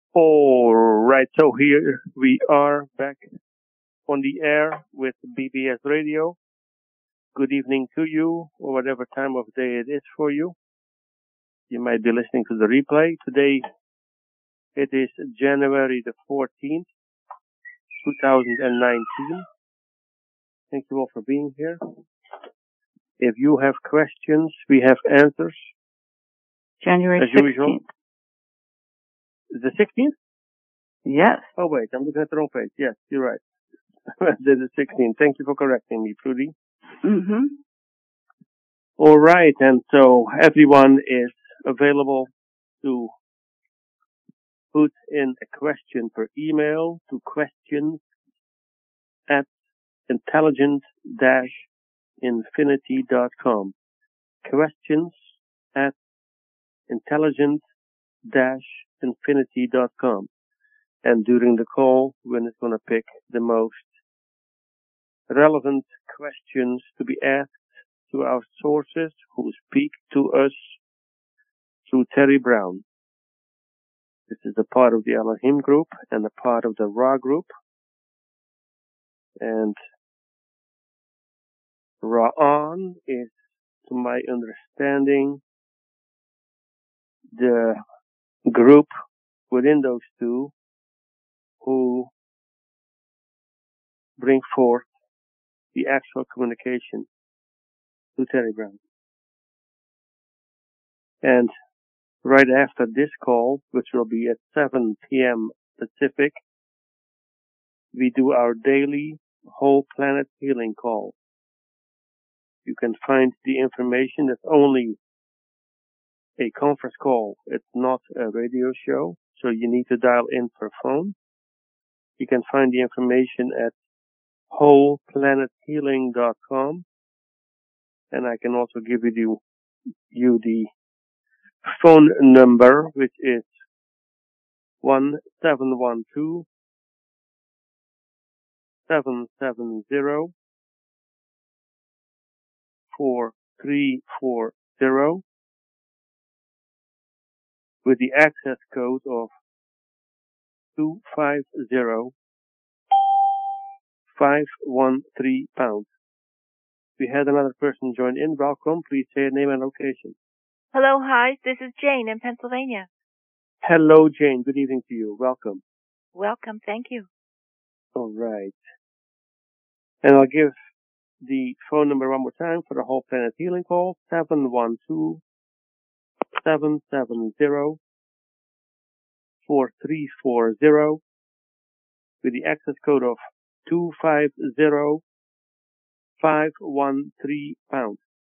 All right, so here we are back on the air with BBS Radio. Good evening to you, or whatever time of day it is for you. You might be listening to the replay. Today, it is January the 14th, 2019. Thank you all for being here. If you have questions, we have answers. January 16th. Usual. The 16th? Yes. Oh, wait, I'm looking at the wrong page. Yes, you're right. The 16th. Thank you for correcting me, Prudy. Mm-hmm. All right, and so everyone is available to put in a question per email to questions@intelligent-infinity.com. questions@intelligent-infinity.com. And during the call, we're just going to pick the most relevant questions to be asked to our sources who speak to us through Terry Brown. This is a part of the Elohim group and a part of the Ra group. And Ra'an is, to my understanding, the group within those two who bring forth the actual communication to Terry Brown. And right after this call, which will be at 7 p.m. Pacific, we do our daily whole planet healing call. You can find the information. It's only a conference call. It's not a radio show, so you need to dial in per phone. You can find the information at wholeplanethealing.com, and I can also give you the phone number, which is 1712-770-4340, with the access code of 250513#. We had another person join in. Welcome. Please say your name and location. Hello, hi. This is Jane in Pennsylvania. Hello, Jane. Good evening to you. Welcome. Welcome. Thank you. All right. And I'll give the phone number one more time for the whole planet healing call: 712-770-4340, with the access code of 250513#.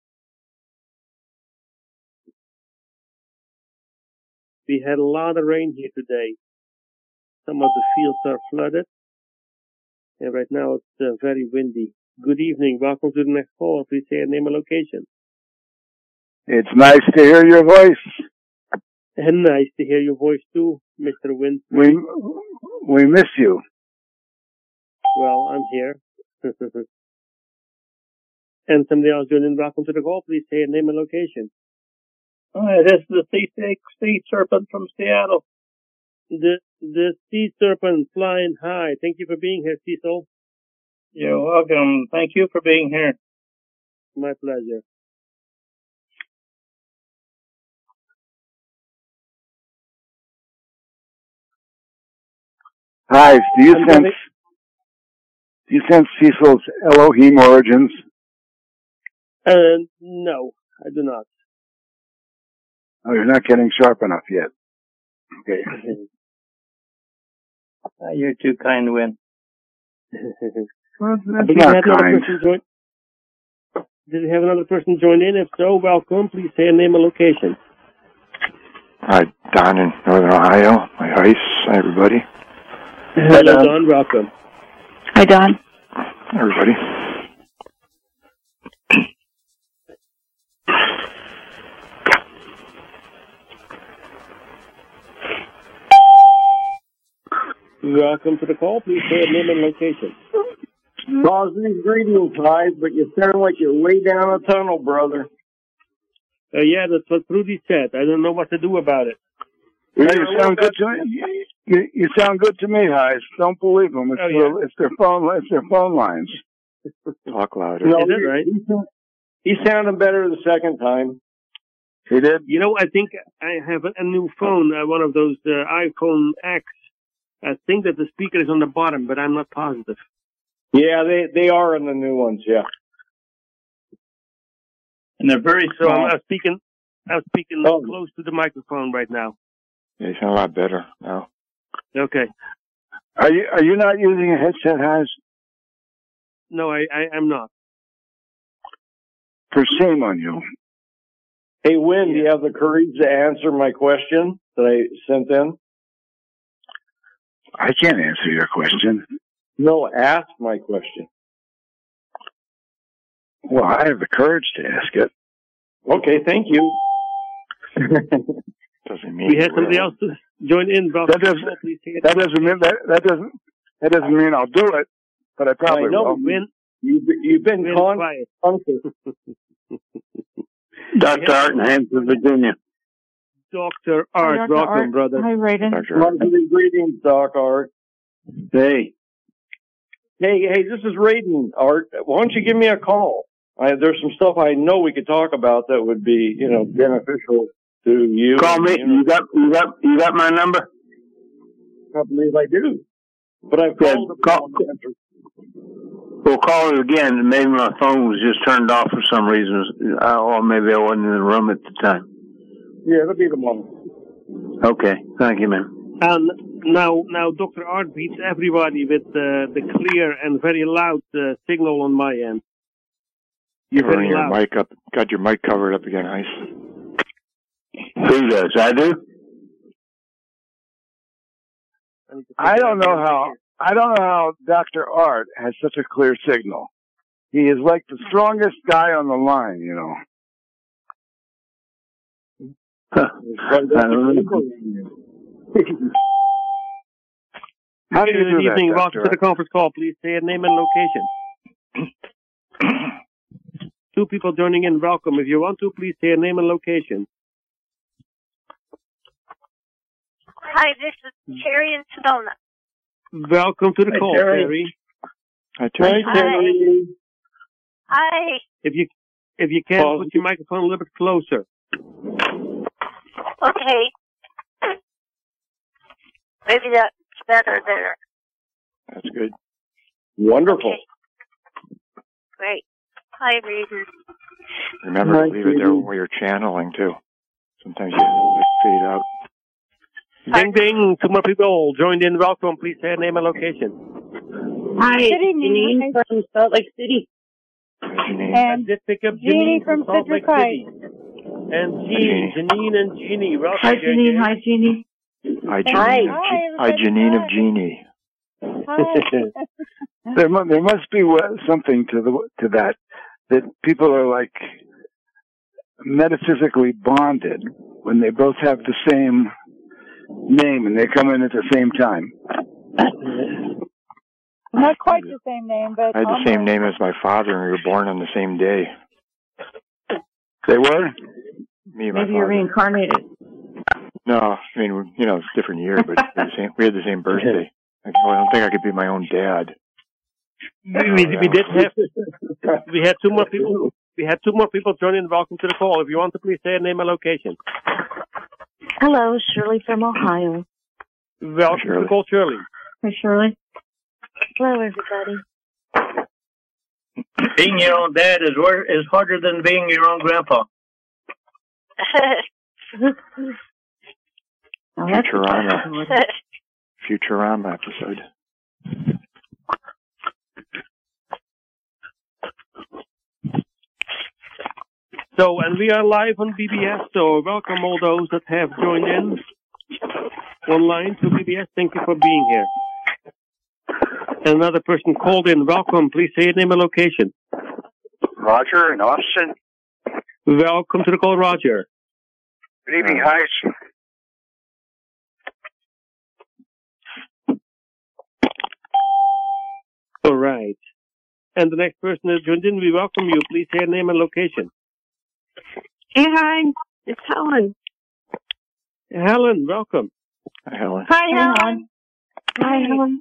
We had a lot of rain here today. Some of the fields are flooded, and right now it's very windy. Good evening. Welcome to the next call. Please say your name and location. It's nice to hear your voice. And nice to hear your voice too, Mr. Winston. We miss you. Well, I'm here. And somebody else joining in. Welcome to the call. Please say your name and location. This is the sea serpent from Seattle. The sea serpent flying high. Thank you for being here, Cecil. You're welcome. Thank you for being here. My pleasure. Hi. Do you sense Cecil's Elohim origins? No, I do not. Oh, you're not getting sharp enough yet. Okay. You're too kind, Win. Well, that's not kind. Did you have another person join in? If so, welcome. Please say a name and location. Hi, Don in Northern Ohio. Hi, Ice. Hi, everybody. Hello, Don. Welcome. Hi, Don. Hi, everybody. Welcome to the call. Please say a name and location. Cosmic greetings, guys, but you sound like you're way down a tunnel, brother. Yeah, that's what Rudy said. I don't know what to do about it. You sound good to me. You sound good to me, Heis. Don't believe them. It's their phone lines. Talk louder. No, Is that right? He sounded better the second time. He did? You know, I think I have a new phone, one of those iPhone X. I think that the speaker is on the bottom, but I'm not positive. Yeah, they are in the new ones, yeah. And they're very So small. I'm speaking close to the microphone right now. Yeah, you sound a lot better now. Okay. Are you not using a headset, Heis? No, I'm not. For shame on you. Hey, Wynn, do you have the courage to answer my question that I sent in? I can't answer your question. No, ask my question. Well, I have the courage to ask it. Okay, thank you. Doesn't mean We had somebody else to join in. That doesn't mean I'll do it, but I probably will. Win. You've been quiet. Dr. Art in Hampton, Virginia. Dr. Art, Dr. welcome, Art. brother. Hi, Raiden. Greetings, Doc Art. Hey. Hey, this is Raiden, Art. Why don't you give me a call? There's some stuff I know we could talk about that would be, beneficial to you. Call me. You got my number? I believe I do. But I've called We'll call it again. Maybe my phone was just turned off for some reason, or maybe I wasn't in the room at the time. Yeah, it'll be the moment. Okay. Thank you, man. And now Dr. Art beats everybody with the clear and very loud signal on my end. You're very turning your loud. mic up. Got your mic covered up again, Ice. Who does? I do? I don't know how Dr. Art has such a clear signal. He is like the strongest guy on the line, I don't know. How do you Good do evening. that, Welcome to the conference call. Please say your name and location. 2 people joining in. Welcome. If you want to, please say your name and location. Hi, this is Terry in Sedona. Welcome to the Hi, call, Terry. Terry. Hi, Terry. Hi. If you can, put your microphone a little bit closer. Okay. Maybe that's better there. That's good. Wonderful. Okay. Great. Hi, Reason. Remember to leave it there where you're channeling, too. Sometimes you fade out. Ding, ding. 2 more people joined in. Welcome. Please say your name and location. Hi, Janine from Salt Lake City. Hi, Janine. I did pick up Jeannie Janine from Salt Lake Citrus City. And Janine and Jeannie. Welcome, Hi, JJ. Jeannie. Hi, Jeannie. Hi, Hi. Janine. Hi, Janine of Jeannie. There must be something to that people are like metaphysically bonded when they both have the same name and they come in at the same time. Not quite the same name, but I had the same name as my father, and we were born on the same day. They were? Me and my Maybe you're father. reincarnated. No, I mean, it's a different year, but we had the same birthday. I don't think I could be my own dad. We did have. We had 2 more people. We had 2 more people joining. Welcome to the call. If you want to, please say your name and location. Hello, Shirley from Ohio. Welcome to the call, Shirley. Hi, Shirley. Hello, everybody. Being your own dad is harder than being your own grandpa. Oh, that's Futurama episode. So, and we are live on BBS, so welcome all those that have joined in online to BBS. Thank you for being here. Another person called in. Welcome. Please say your name and location. Roger in Austin. Welcome to the call, Roger. Good evening, Heis. All right. And the next person that joined in, we welcome you. Please say your name and location. Hey, hi. It's Helen. Helen, welcome. Hi, Helen. Hi, Helen. Hi, Helen.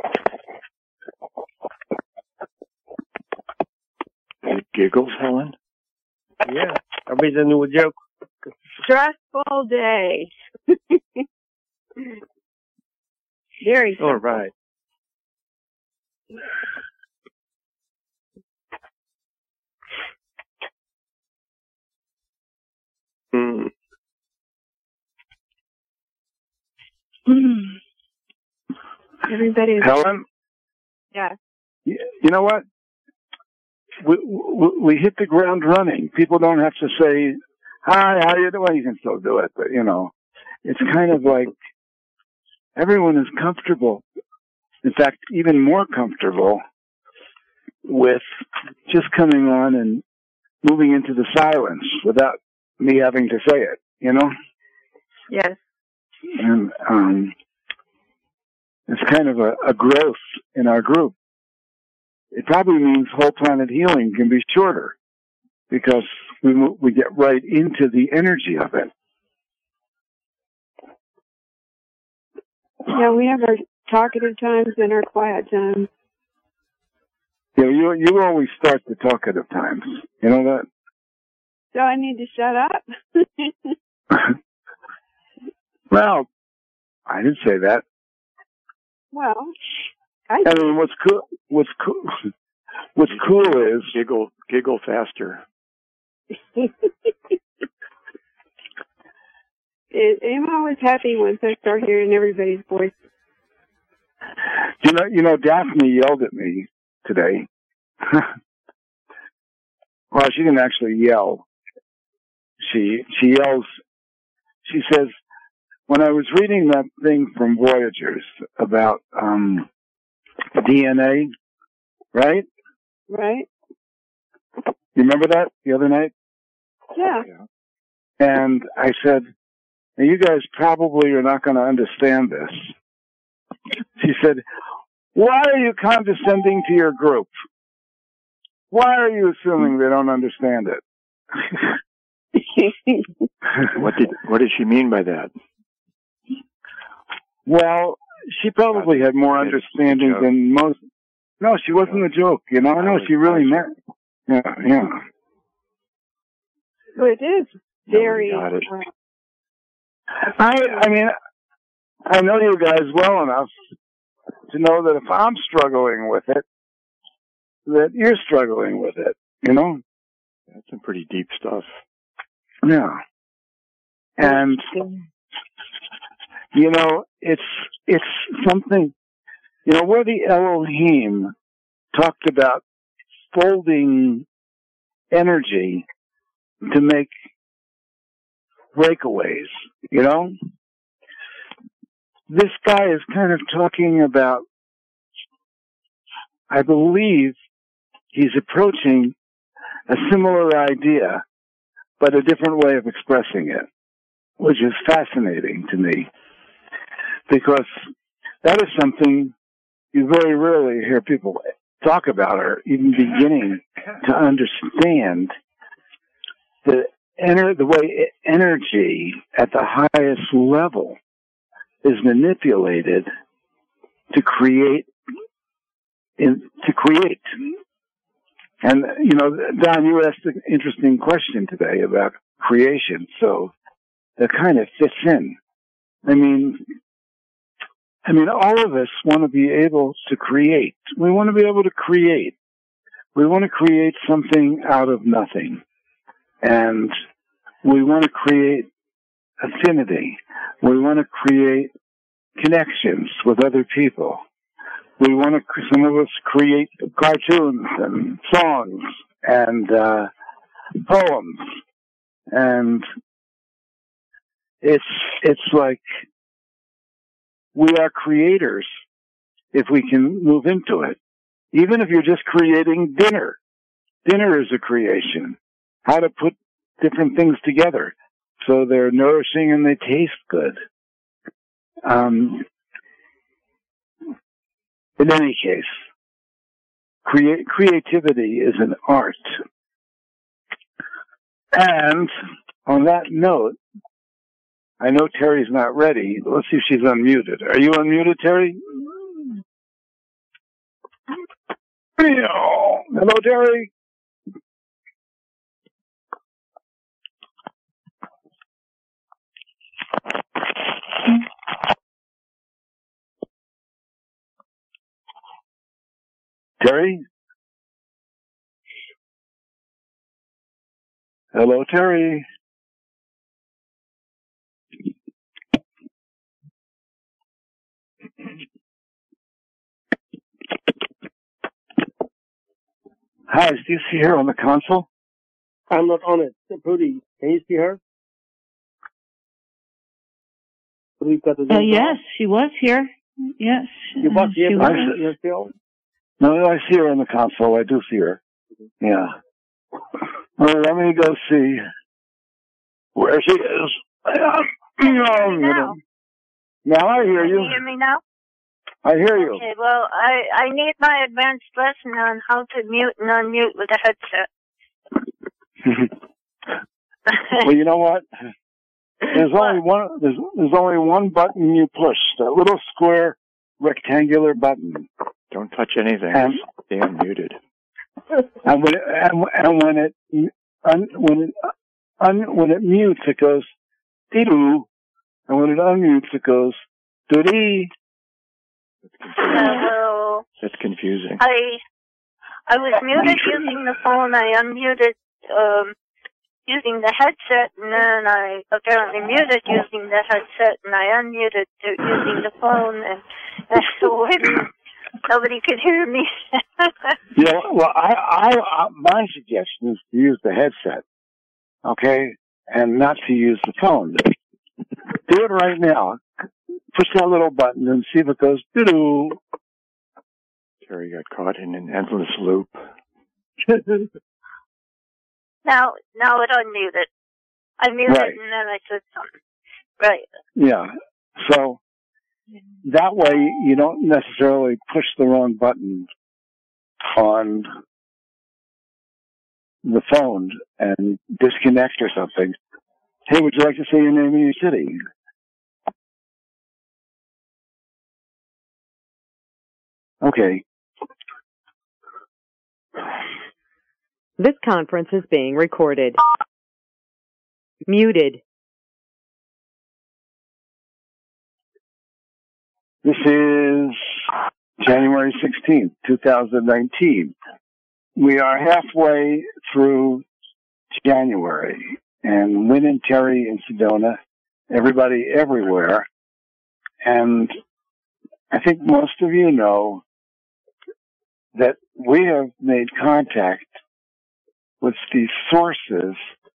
Any giggles, Helen? Yeah, that'll be the new joke. Stressful day. Very stressful. All right. Mm. Everybody's... Helen? Yeah. You know what? We hit the ground running. People don't have to say, hi, how you doing? You can still do it, but, you know, it's kind of like everyone is comfortable. In fact, even more comfortable with just coming on and moving into the silence without me having to say it, you know? Yes. And it's kind of a growth in our group. It probably means whole planet healing can be shorter because we get right into the energy of it. Yeah, we have our talkative times and our quiet times. Yeah, you always start the talkative times. You know that? So I need to shut up? Well, I didn't say that. Well, I mean, what's cool is giggle faster. I'm always happy once I start hearing everybody's voice. You know, Daphne yelled at me today. Well, she didn't actually yell. She yells. She says, when I was reading that thing from Voyagers about DNA, right? Right. You remember that the other night? Yeah. And I said, now you guys probably are not going to understand this. She said, why are you condescending to your group? Why are you assuming they don't understand it? What did she mean by that? Well, she probably had more understanding than most. No, she wasn't a joke, you know. No, she really meant. Yeah. Well, it is very. I mean, I know you guys well enough to know that if I'm struggling with it, that you're struggling with it. You know. That's some pretty deep stuff. Yeah. And you know, it's something. You know, where the Elohim talked about folding energy to make breakaways, you know? This guy is kind of talking about, I believe he's approaching a similar idea, but a different way of expressing it, which is fascinating to me, because that is something you very rarely hear people talk about or even beginning to understand the way energy at the highest level is manipulated to create. And, you know, Don, you asked an interesting question today about creation, so that kind of fits in. I mean, all of us want to be able to create. We want to be able to create. We want to create something out of nothing. And we want to create affinity. We want to create connections with other people. We want to, some of us create cartoons and songs and poems. And it's like, we are creators if we can move into it. Even if you're just creating dinner. Dinner is a creation. How to put different things together so they're nourishing and they taste good. In any case, creativity is an art. And on that note, I know Terry's not ready. Let's see if she's unmuted. Are you unmuted, Terry? Hello, Terry. Terry? Hello, Terry. Hi, do you see her on the console? I'm not on it. Prudy, can you see her? Prudy's got the Zoom yes, she was here. Yes. You was here? she was. You're still? No, I see her on the console. I do see her. Yeah. Well, let me go see where she is. Now I hear you. Can you hear me now? I hear you. Okay, well, I need my advanced lesson on how to mute and unmute with a headset. Well, you know what? There's only one. There's only one button you push. That little square rectangular button. Don't touch anything. Stay unmuted. And when it mutes, it goes dee-doo, and when it unmutes, it goes doo-dee. Well, That's confusing. I was muted using the phone. I unmuted using the headset, and then I apparently muted using the headset, and I unmuted using the phone, and so nobody could hear me. Yeah, well, my suggestion is to use the headset, okay, and not to use the phone. Do it right now. Push that little button and see if it goes doo-doo. Terry got caught in an endless loop. Now it unmuted. I muted Right. and then I said something. Right. Yeah. So that way you don't necessarily push the wrong button on the phone and disconnect or something. Hey, would you like to say your name and your city? Okay. This conference is being recorded. Muted. This is January 16th, 2019. We are halfway through January, and Wynn and Terry in Sedona, everybody everywhere, and I think most of you know that we have made contact with these sources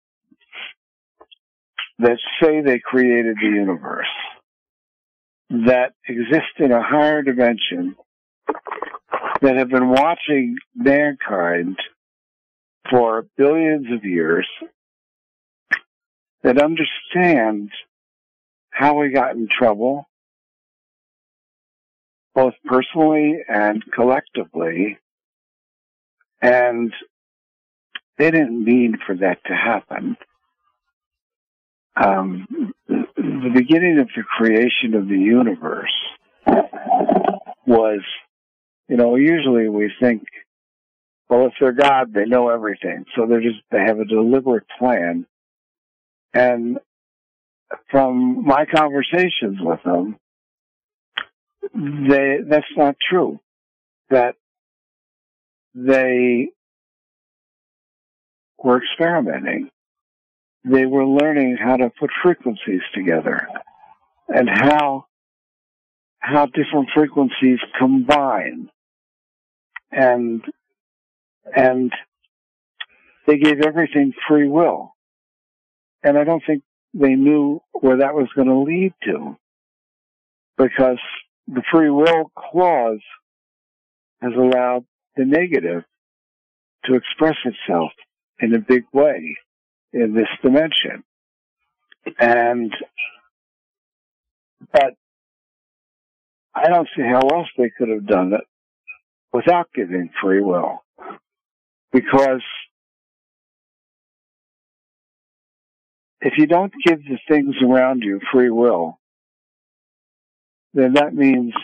that say they created the universe, that exist in a higher dimension, that have been watching mankind for billions of years, that understand how we got in trouble, both personally and collectively, and they didn't mean for that to happen. The beginning of the creation of the universe was, usually we think, well, if they're God, they know everything. So they have a deliberate plan. And from my conversations with them, that's not true. That they were experimenting. They were learning how to put frequencies together and how different frequencies combine. And they gave everything free will. And I don't think they knew where that was going to lead to, because the free will clause has allowed the negative to express itself in a big way in this dimension. But I don't see how else they could have done it without giving free will, because if you don't give the things around you free will, then that means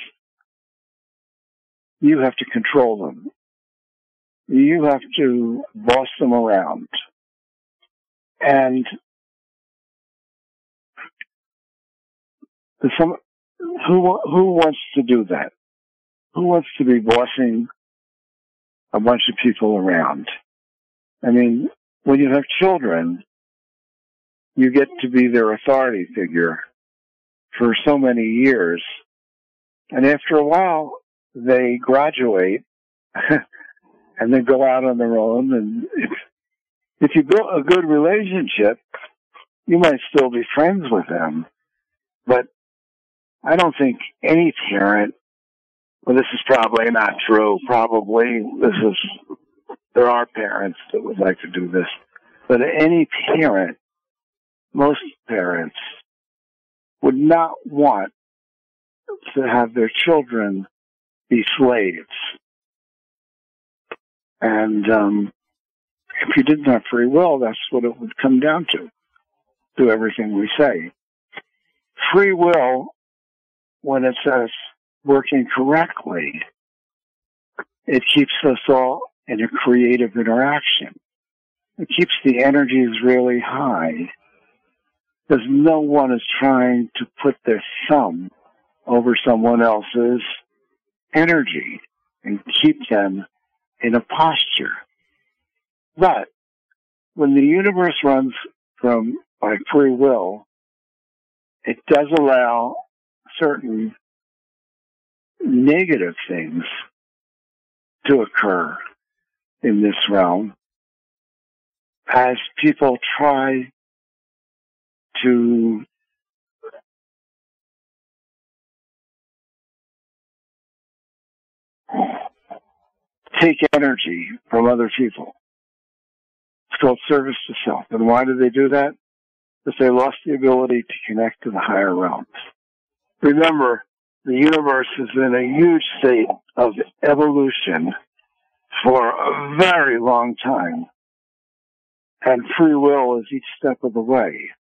you have to control them. You have to boss them around. And who wants to do that? Who wants to be bossing a bunch of people around? I mean, when you have children, you get to be their authority figure for so many years. And after a while, they graduate and then go out on their own. And if you build a good relationship, you might still be friends with them. But I don't think any parent, well, this is probably not true. There are parents that would like to do this. But any parent, most parents, would not want to have their children be slaves. And if you didn't have free will, that's what it would come down to. Do everything we say. Free will, when it says working correctly, it keeps us all in a creative interaction. It keeps the energies really high, because no one is trying to put their thumb over someone else's energy and keep them in a posture. But when the universe runs by free will, it does allow certain negative things to occur in this realm as people try to take energy from other people. It's called service to self. And why do they do that? Because they lost the ability to connect to the higher realms. Remember, the universe is in a huge state of evolution for a very long time. And free will is each step of the way.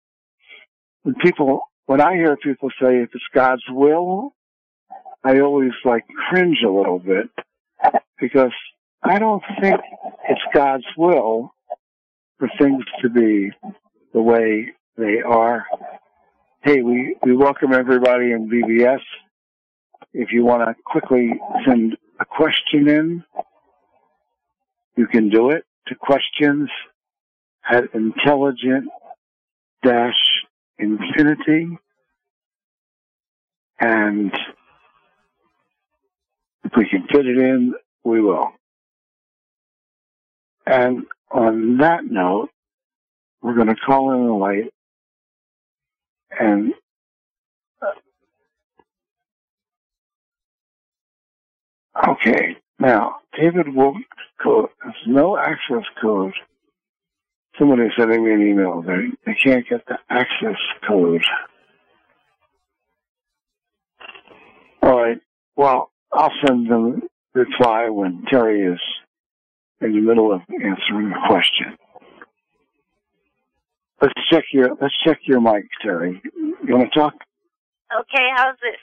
When I hear people say if it's God's will, I always cringe a little bit, because I don't think it's God's will for things to be the way they are. Hey, we welcome everybody in BBS. If you want to quickly send a question in, you can do it to questions@intelligent-infinity. And if we can fit it in, we will. And on that note, we're going to call in the light. And okay, now David Wolf code has no access code. Somebody sending me an email. They can't get the access code. All right. Well, I'll send them a reply when Terry is in the middle of answering a question. Let's check your mic, Terry. You want to talk? Okay, how's this?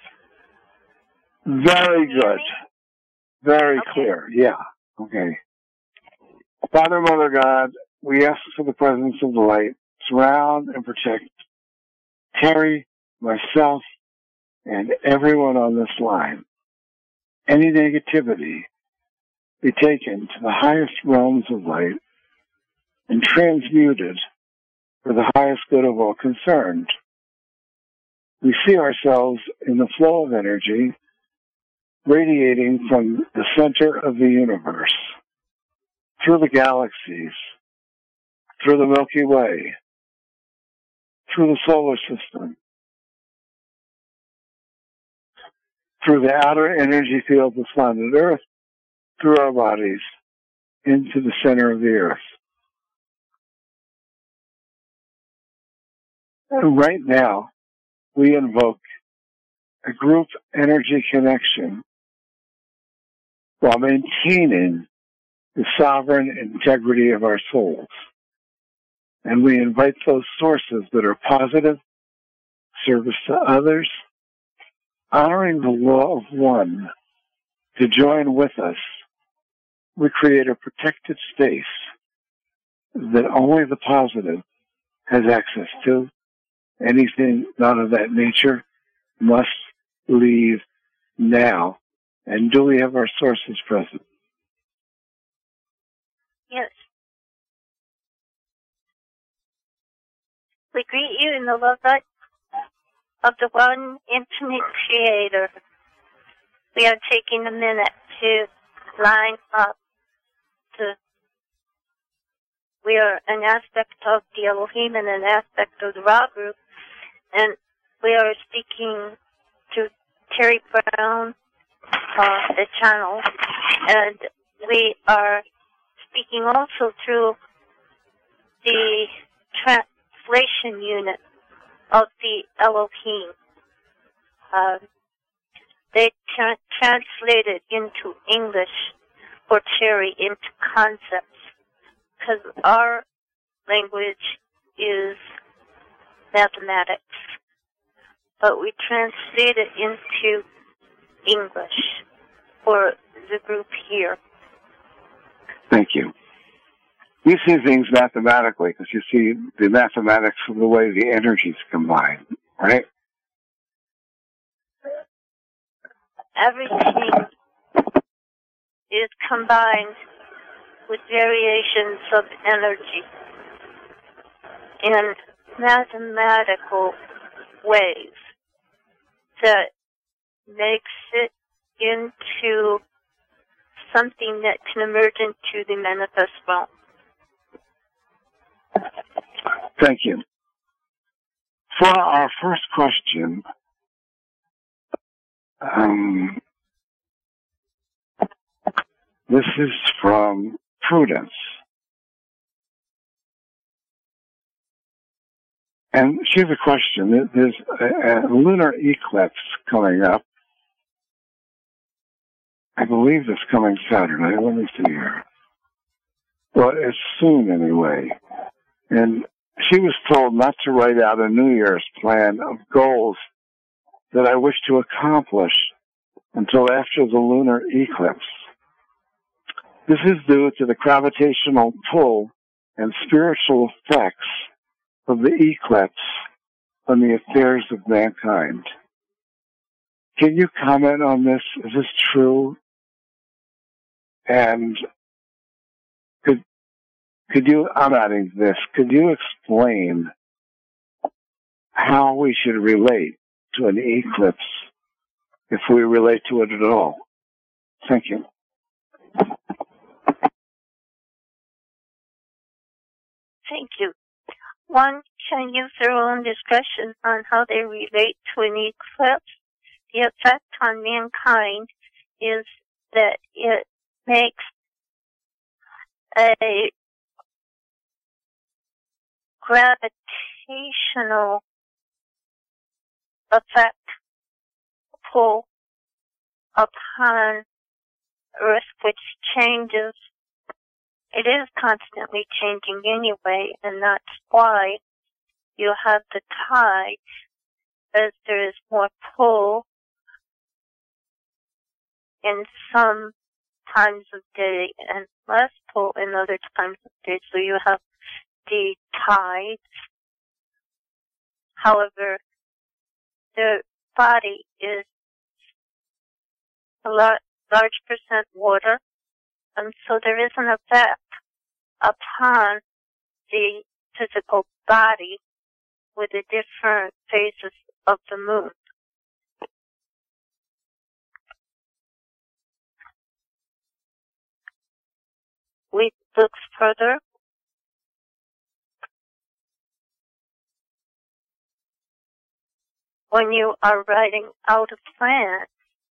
Very good. Very clear. Yeah. Okay. Father, Mother, God, we ask for the presence of the light. Surround and protect Terry, myself, and everyone on this line. Any negativity be taken to the highest realms of light and transmuted for the highest good of all concerned. We see ourselves in the flow of energy radiating from the center of the universe, through the galaxies, through the Milky Way, through the solar system, through the outer energy field of planet Earth, through our bodies, into the center of the Earth. And right now, we invoke a group energy connection while maintaining the sovereign integrity of our souls. And we invite those sources that are positive, service to others, honoring the law of one, to join with us. We create a protected space that only the positive has access to. Anything not of that nature must leave now. And do we have our sources present? Yes. We greet you in the love light of the one infinite creator. We are taking a minute to line up we are an aspect of the Elohim and an aspect of the Ra group, and we are speaking to Terry Brown, the channel, and we are speaking also through the translation unit of the Elohim. They translated into English for Terry into concepts, because our language is mathematics, but we translate it into English for the group here. Thank you. You see things mathematically because you see the mathematics of the way the energies combine, right? Everything is combined with variations of energy in mathematical ways that makes it into something that can emerge into the manifest realm. Thank you. For our first question, this is from Prudence. And she has a question. There's a lunar eclipse coming up. I believe it's coming Saturday. Let me see here. Well, it's soon anyway. And she was told not to write out a New Year's plan of goals that I wish to accomplish until after the lunar eclipse. This is due to the gravitational pull and spiritual effects of the eclipse on the affairs of mankind. Can you comment on this? Is this true? And could you, I'm adding this, could you explain how we should relate to an eclipse if we relate to it at all? Thank you. Thank you. One can use their own discretion on how they relate to an eclipse. The effect on mankind is that it makes a gravitational effect pull upon Earth, which changes. It is constantly changing anyway, and that's why you have the tides, as there is more pull in some times of day and less pull in other times of day. So you have the tides. However, the body is a large percent water, and so there is an effect upon the physical body with the different phases of the moon. We look further. When you are writing out a plan,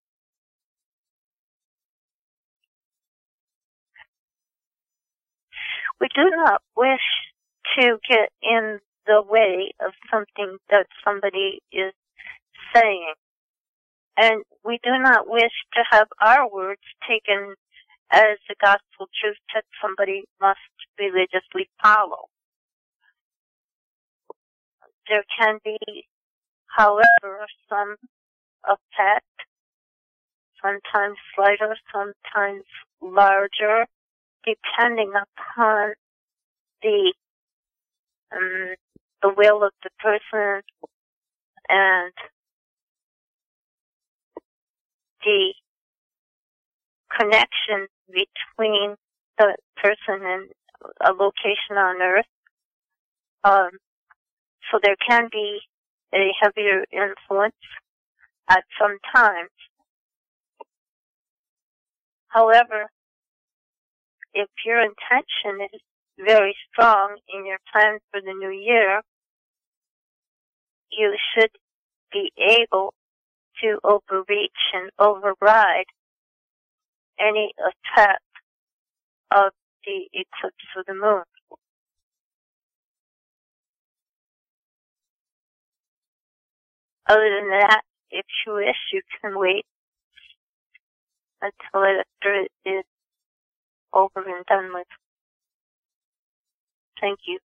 we do not wish to get in the way of something that somebody is saying. And we do not wish to have our words taken as the gospel truth that somebody must religiously follow. There can be, however, some effect, sometimes slighter, sometimes larger, depending upon the will of the person and the connection between the person and a location on Earth. So there can be a heavier influence at some times. However, if your intention is very strong in your plans for the new year, you should be able to overreach and override any effect of the eclipse of the moon. Other than that, if you wish, you can wait until after it is over and done with. Thank you.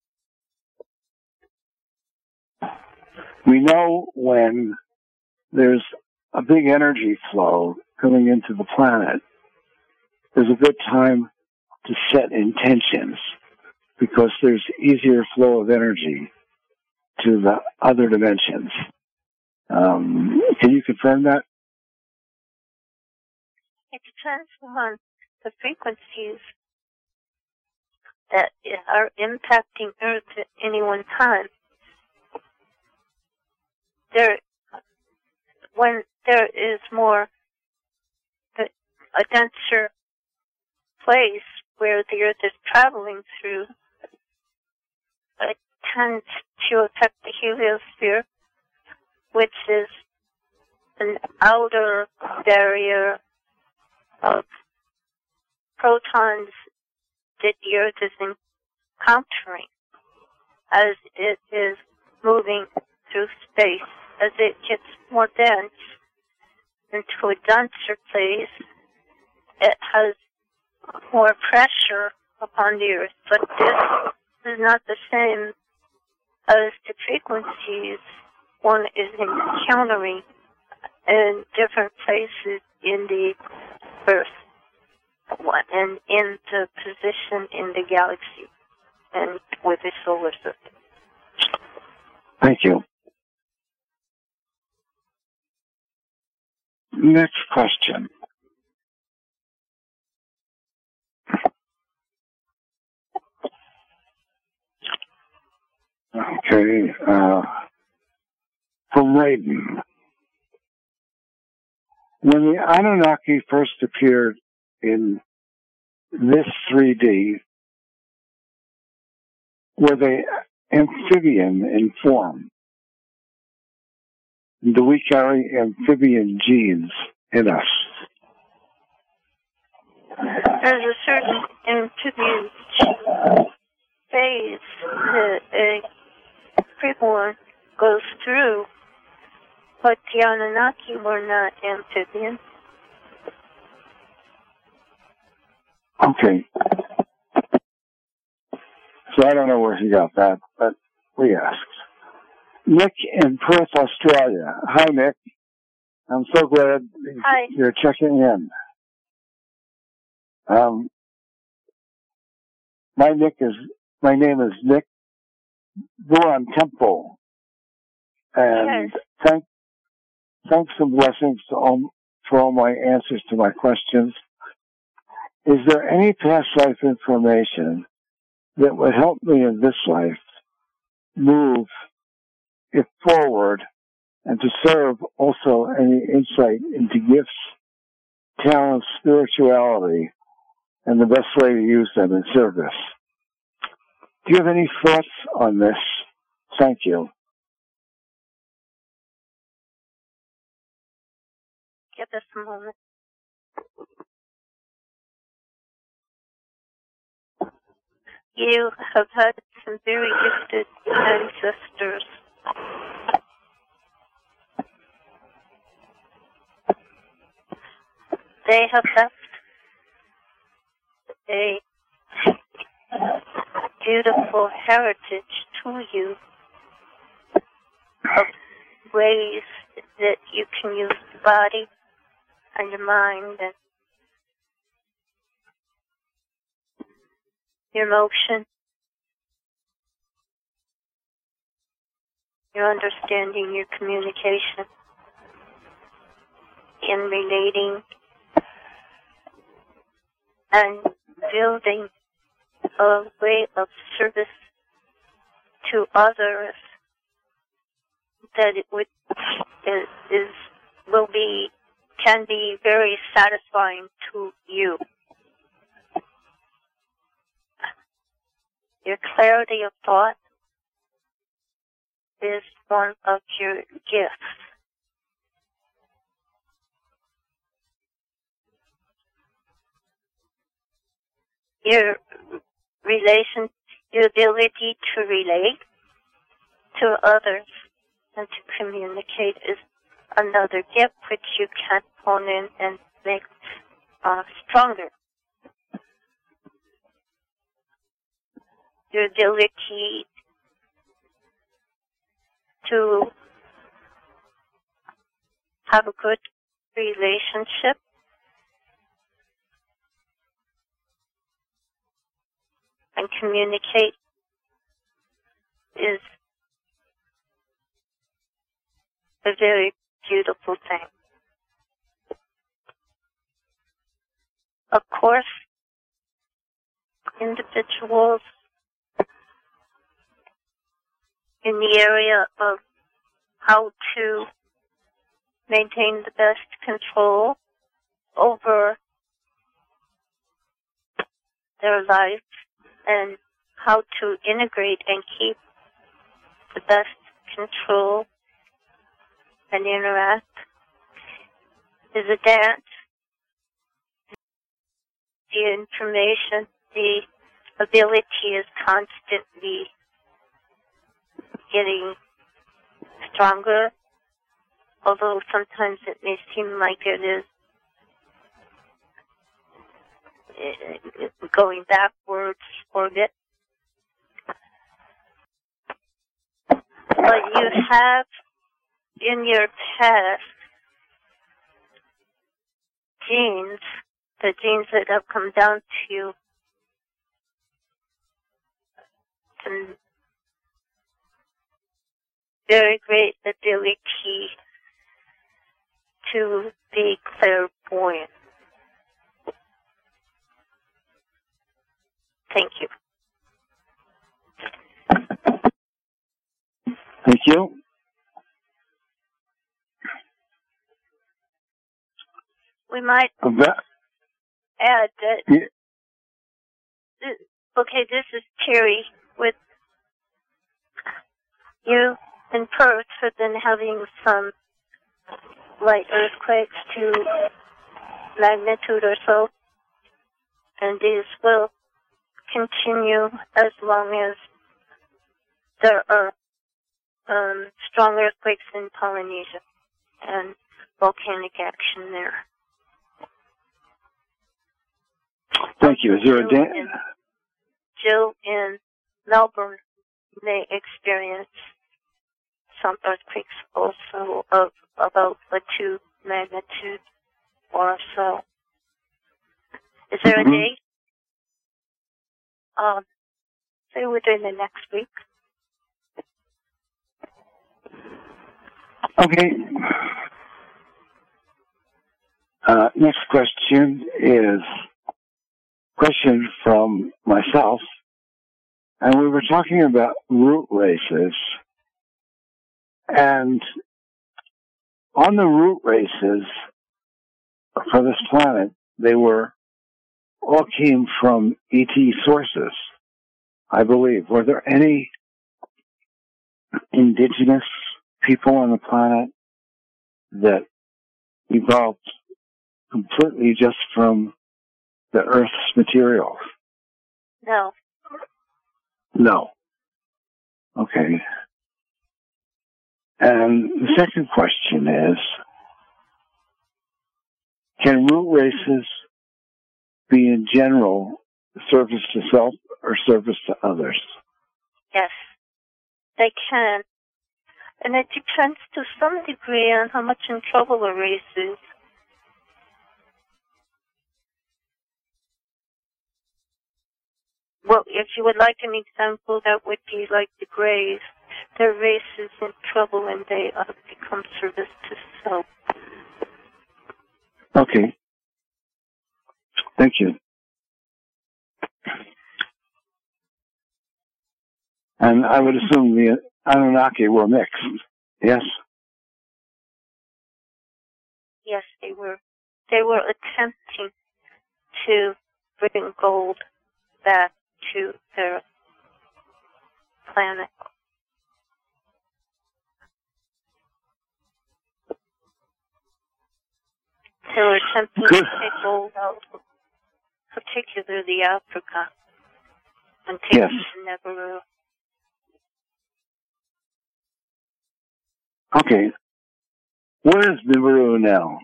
We know when there's a big energy flow coming into the planet, there's a good time to set intentions because there's easier flow of energy to the other dimensions. Can you confirm that? It depends on the frequencies that are impacting Earth at any one time. When there is more, a denser place where the Earth is traveling through, it tends to affect the heliosphere, which is an outer barrier of protons that the Earth is encountering as it is moving through space. As it gets more dense into a denser place, it has more pressure upon the Earth. But this is not the same as the frequencies one is encountering in different places in the Earth and in the position in the galaxy and with the solar system. Thank you. Next question. Okay, from Raiden. When the Anunnaki first appeared in this 3D, were they amphibian in form? Do we carry amphibian genes in us? There's a certain amphibian phase that a preborn goes through, but the Anunnaki were not amphibian. Okay. So I don't know where he got that, but we asked. Nick in Perth, Australia. Hi, Nick. I'm so glad you're checking in. My name is Nick Buran Temple, and thanks and blessings for all my answers to my questions. Is there any past life information that would help me in this life move it forward and to serve also any insight into gifts, talents, spirituality, and the best way to use them in service? Do you have any thoughts on this? Thank you. Give us a moment. You have had some very gifted ancestors. They have left a beautiful heritage to you of ways that you can use the body and your mind and your emotion, your understanding, your communication, in relating and building a way of service to others that it would can be very satisfying to you. Your clarity of thought is one of your gifts. Your ability to relate to others and to communicate is another gift which you can hone in and make stronger. Your ability to have a good relationship and communicate is a very beautiful thing. Of course, individuals in the area of how to maintain the best control over their life and how to integrate and keep the best control and interact is a dance. The information, the ability is constantly getting stronger, although sometimes it may seem like it is going backwards for a bit. But you have in your past genes, the genes that have come down to you, some very great ability to be clairvoyant. Thank you. Thank you. We might add that, okay, this is Terry with you in Perth have been having some light earthquakes to magnitude or so, and these will continue as long as there are strong earthquakes in Polynesia and volcanic action there. Thank you. Is there a Jill in Melbourne may experience some earthquakes also of about a 2 magnitude or so. Is there a date? Say within the next week. Okay. Next question is a question from myself. And we were talking about root races. And on the root races for this planet, they all came from ET sources, I believe. Were there any indigenous people on the planet that evolved completely just from the Earth's materials? No. No. Okay. And the second question is, can root races be in general service to self or service to others? Yes, they can. And it depends to some degree on how much in trouble a race is. Well, if you would like an example, that would be like the Greys. Their race is in trouble and they become service to self. Okay. Thank you. And I would assume the Anunnaki were mixed. Yes? Yes, they were. They were attempting to bring gold back to their planet. They were attempting to take gold out, particularly Africa, and take it to Nibiru. Okay. Where is Nibiru now?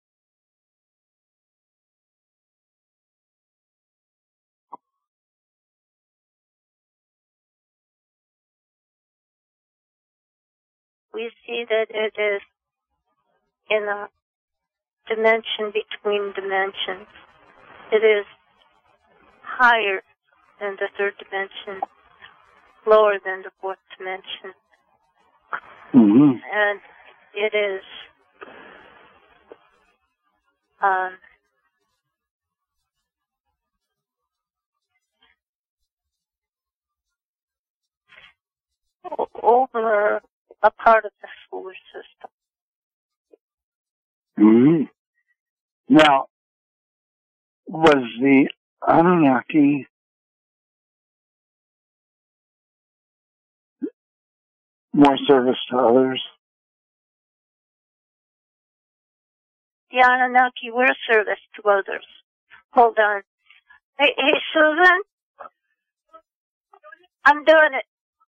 We see that it is in a dimension between dimensions. It is higher than the third dimension, lower than the fourth dimension. Mm-hmm. And it is over a part of the solar system. Mm-hmm. Now, was the Anunnaki more service to others? The Anunnaki were service to others. Hold on. Hey, Susan? I'm doing it.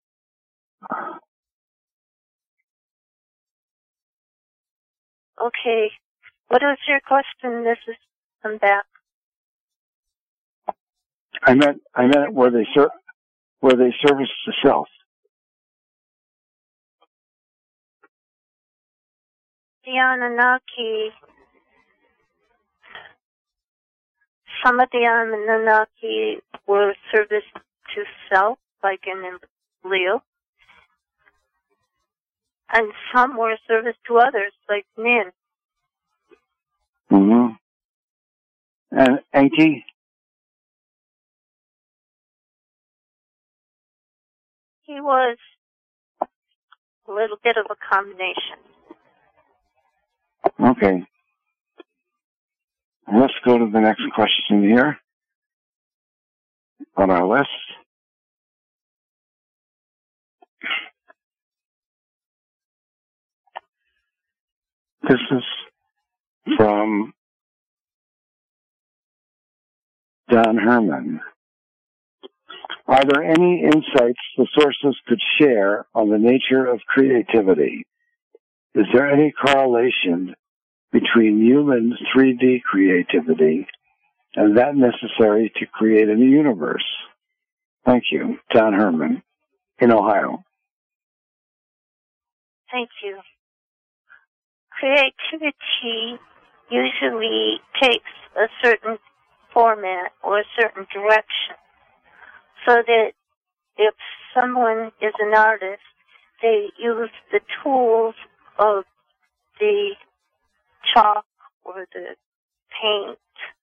Okay. What is your question, Mrs. I'm back. I meant were they service to self? The Anunnaki, some of the Anunnaki were service to self, like in Leo, and some were service to others, like Nin. Mm-hmm. And Enki? He was a little bit of a combination. Okay. Let's go to the next question here on our list. This is from Don Herman. Are there any insights the sources could share on the nature of creativity? Is there any correlation between human 3D creativity and that necessary to create a new universe? Thank you. Don Herman in Ohio. Thank you. Creativity usually takes a certain format or a certain direction, so that if someone is an artist, they use the tools of the chalk or the paint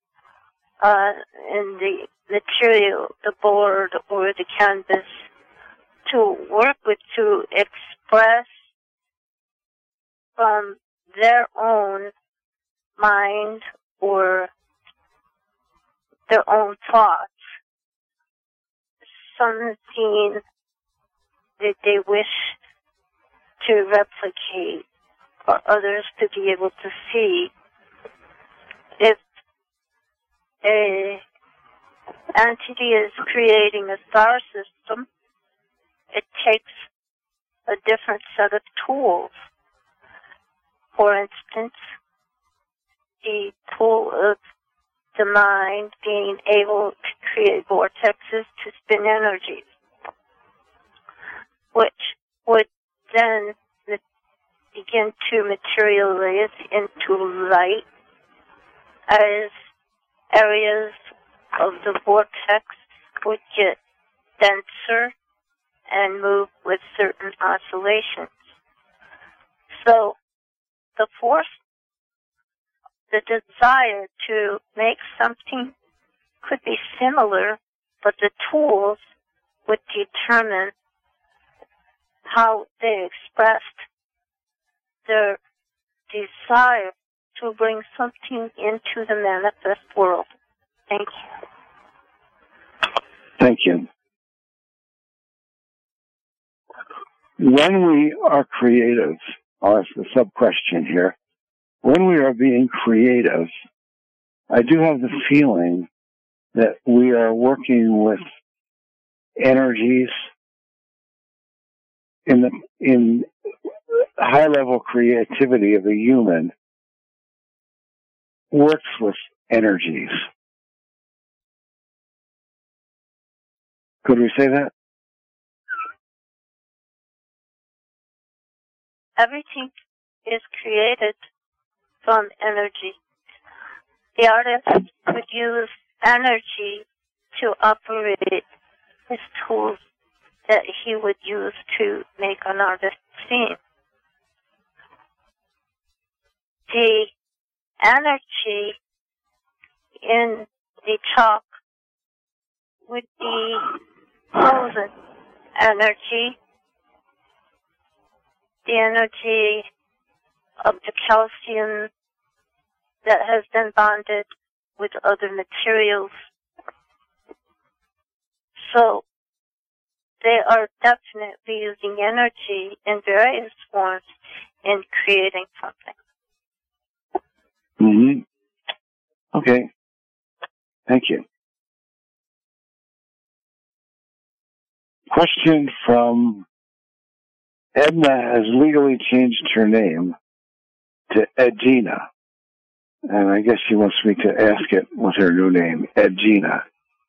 and the material, the board or the canvas, to work with, to express from their own mind or their own thoughts something that they wish to replicate for others to be able to see. If an entity is creating a star system, it takes a different set of tools. For instance, the tool of the mind being able to create vortexes to spin energies, which would then begin to materialize into light as areas of the vortex would get denser and move with certain oscillations. So the force, the desire to make something could be similar, but the tools would determine how they expressed their desire to bring something into the manifest world. Thank you. Thank you. When we are creative, I'll ask the sub-question here. When we are being creative, I do have the feeling that we are working with energies in high-level creativity of a human works with energies. Could we say that? Everything is created from energy. The artist would use energy to operate his tools that he would use to make an artist scene. The energy in the chalk would be frozen energy. The energy of the calcium that has been bonded with other materials. So they are definitely using energy in various forms in creating something. Mm-hmm. Okay. Thank you. Question from Edna has legally changed her name to Edgina. And I guess she wants me to ask it with her new name, Edgina.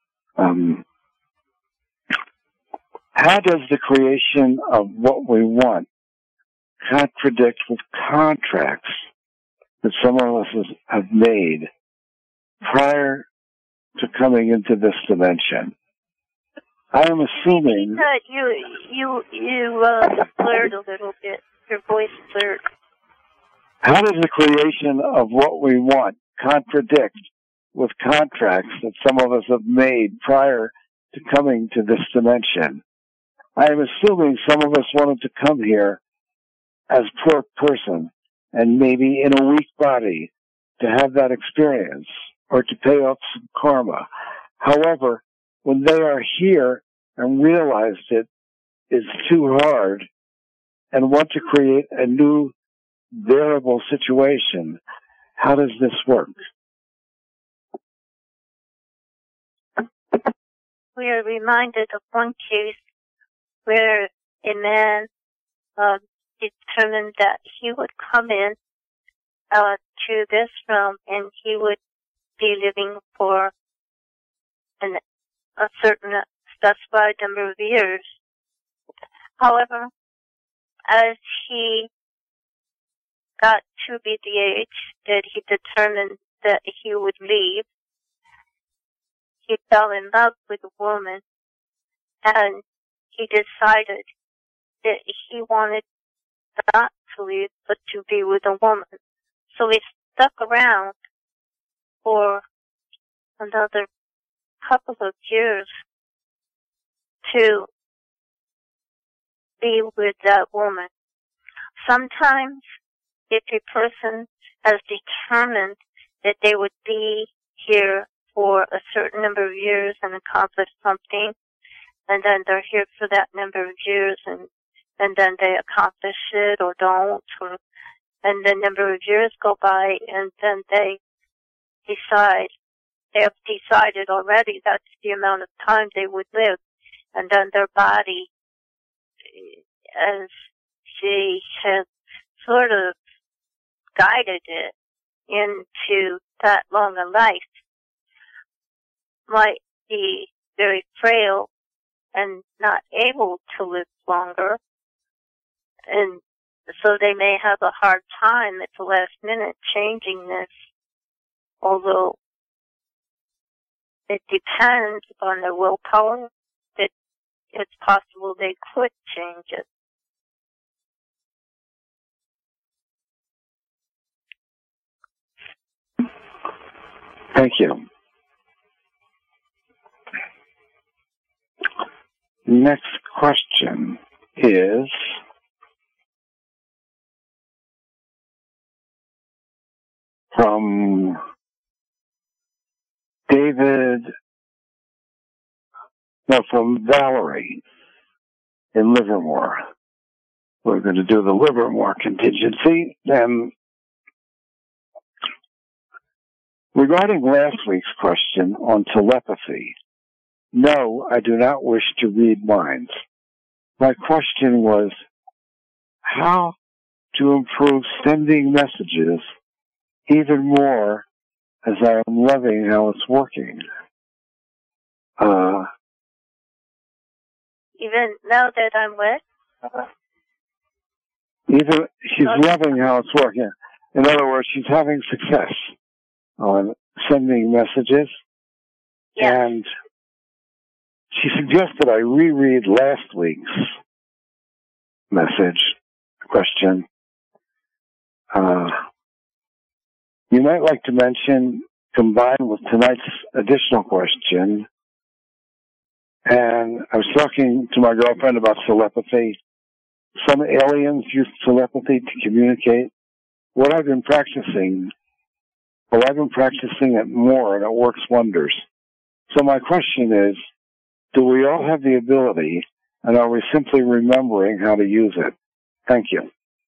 How does the creation of what we want contradict with contracts that some of us have made prior to coming into this dimension? I am assuming that you blurred a little bit. Your voice blurred. How does the creation of what we want contradict with contracts that some of us have made prior to coming to this dimension? I am assuming some of us wanted to come here as poor person and maybe in a weak body to have that experience or to pay off some karma. However, when they are here and realized it is too hard and want to create a new variable situation, how does this work? We are reminded of one case where a man determined that he would come in to this realm and he would be living for a certain specified number of years. However, as he got to be the age that he determined that he would leave, he fell in love with a woman, and he decided that he wanted not to leave, but to be with a woman. So he stuck around for another couple of years to be with that woman. Sometimes, if a person has determined that they would be here for a certain number of years and accomplish something, and then they're here for that number of years, and then they accomplish it or don't, and the number of years go by, and then they have decided already that's the amount of time they would live, and then their body, as she has sort of guided it into that long a life, might be very frail and not able to live longer. And So they may have a hard time at the last minute changing this, although it depends on their willpower. It's possible they could change it. Thank you. Next question is from from Valerie in Livermore. We're going to do the Livermore contingency. And regarding last week's question on telepathy, no, I do not wish to read minds. My question was how to improve sending messages even more as I am loving how it's working. Even now that I'm with? Even she's loving how it's working. In other words, she's having success on sending messages. Yes. And she suggested I reread last week's question. You might like to mention, combined with tonight's additional question, and I was talking to my girlfriend about telepathy. Some aliens use telepathy to communicate. I've been practicing it more, and it works wonders. So my question is, do we all have the ability, and are we simply remembering how to use it? Thank you.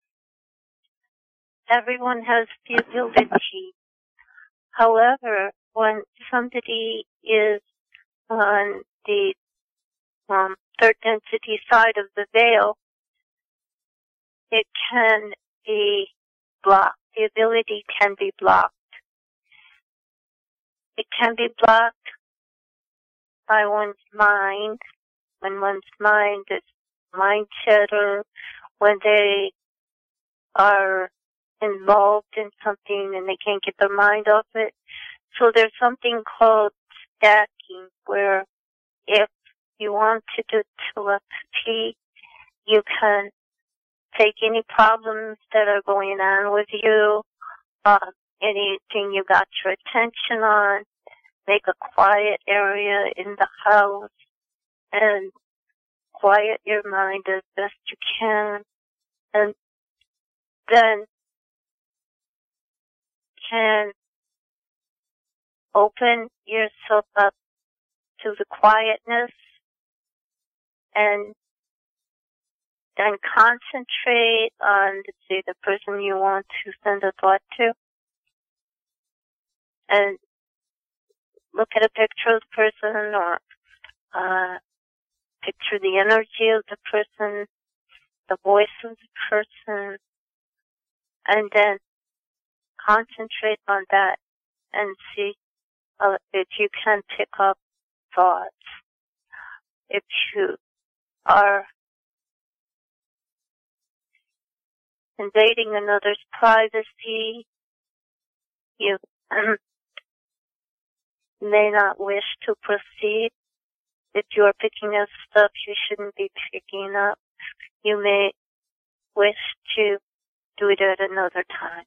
Everyone has the ability. However, when somebody is on the third density side of the veil, it can be blocked. The ability can be blocked. It can be blocked by one's mind, when one's mind is mindset, or when they are involved in something and they can't get their mind off it. So there's something called stacking, where if you want to do telepathy, you can take any problems that are going on with you, anything you got your attention on, make a quiet area in the house, and quiet your mind as best you can, and then can open yourself up to the quietness, and then concentrate on, say, the person you want to send a thought to, and look at a picture of the person, or picture the energy of the person, the voice of the person, and then concentrate on that and see if you can pick up thoughts. If you are invading another's privacy, you may not wish to proceed. If you are picking up stuff you shouldn't be picking up, you may wish to do it at another time.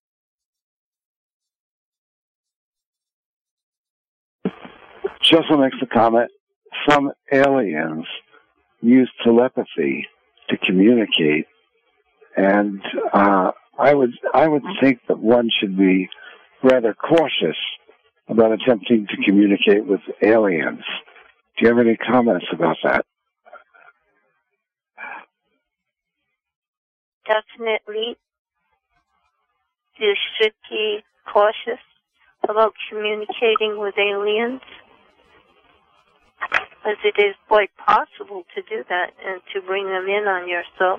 Jessel makes a comment. Some aliens use telepathy to communicate, and I would think that one should be rather cautious about attempting to communicate with aliens. Do you have any comments about that? Definitely, you should be cautious about communicating with aliens, as it is quite possible to do that and to bring them in on yourself.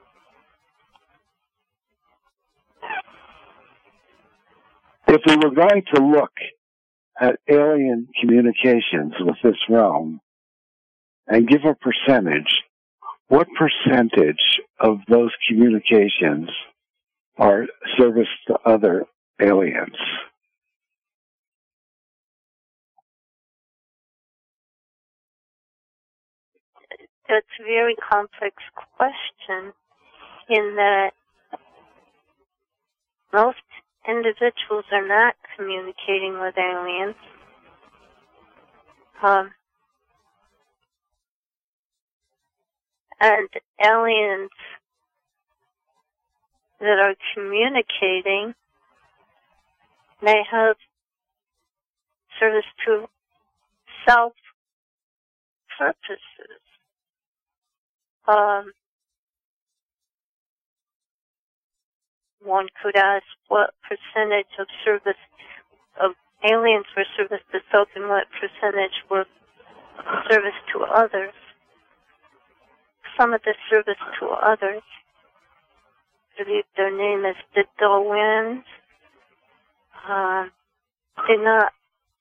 If we were going to look at alien communications with this realm and give a percentage, what percentage of those communications are service to other aliens? It's a very complex question in that most individuals are not communicating with aliens. And aliens that are communicating may have service to self purposes. One could ask what percentage of service of aliens were service to self and what percentage were service to others. Some of the service to others, I believe their name is the Dawins, did not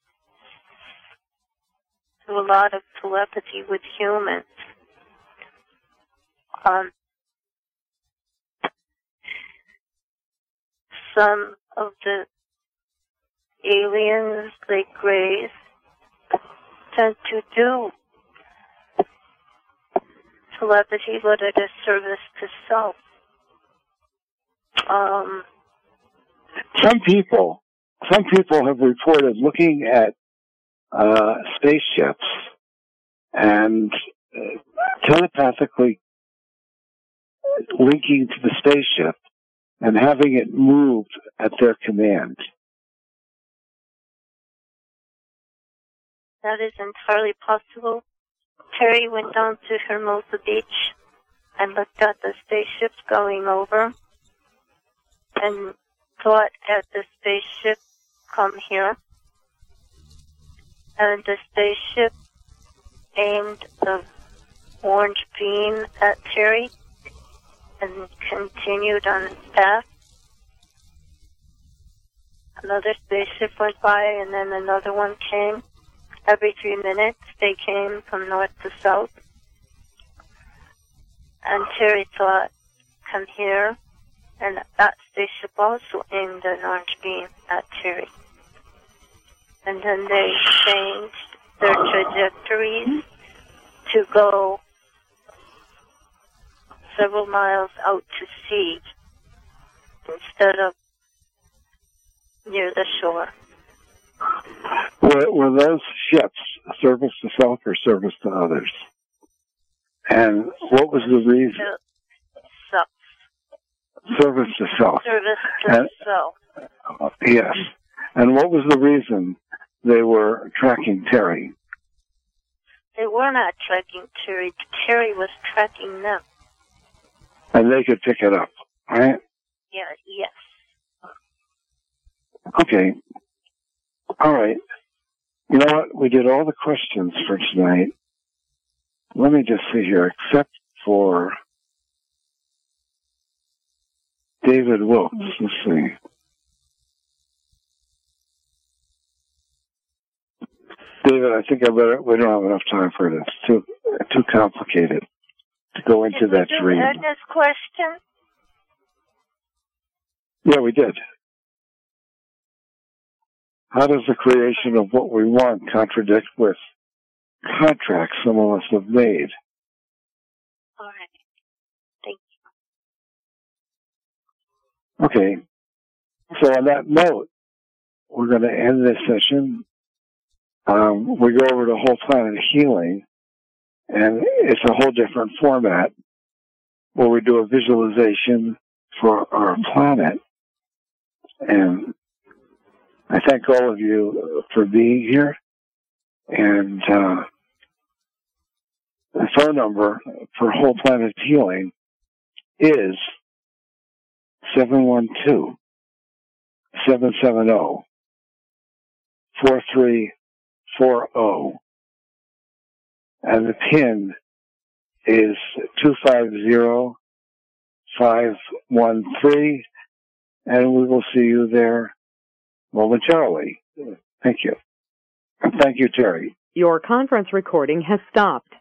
do a lot of telepathy with humans. Some of the aliens, like Greys, tend to do telepathy, but it is service to self. Some people have reported looking at spaceships and telepathically linking to the spaceship and having it moved at their command. That is entirely possible. Terry went down to Hermosa Beach and looked at the spaceships going over and thought at the spaceship, come here. And the spaceship aimed the orange beam at Terry and continued on its path. Another spaceship went by and then another one came. Every 3 minutes they came from north to south. And Terry thought, come here. And that spaceship also aimed an orange beam at Terry. And then they changed their trajectories to go several miles out to sea instead of near the shore. Were those ships service to self or service to others? And what was the reason? Self. Service to self. Service to self. Yes. And what was the reason they were tracking Terry? They were not tracking Terry. Terry was tracking them. And they could pick it up, right? Yeah, yes. Okay. All right. You know what? We did all the questions for tonight. Let me just see here, except for David Wilkes. Let's see. David, I think we don't have enough time for this. Too complicated to go into that dream. Did we do Edna's question? Yeah, we did. How does the creation of what we want contradict with contracts some of us have made? All right. Thank you. Okay. So on that note, we're going to end this session. We go over to Whole Planet Healing, and it's a whole different format where we do a visualization for our planet. And I thank all of you for being here. And the phone number for Whole Planet Healing is 712-770-4340. And the PIN is 250513. And we will see you there momentarily. Thank you. And thank you, Terry. Your conference recording has stopped.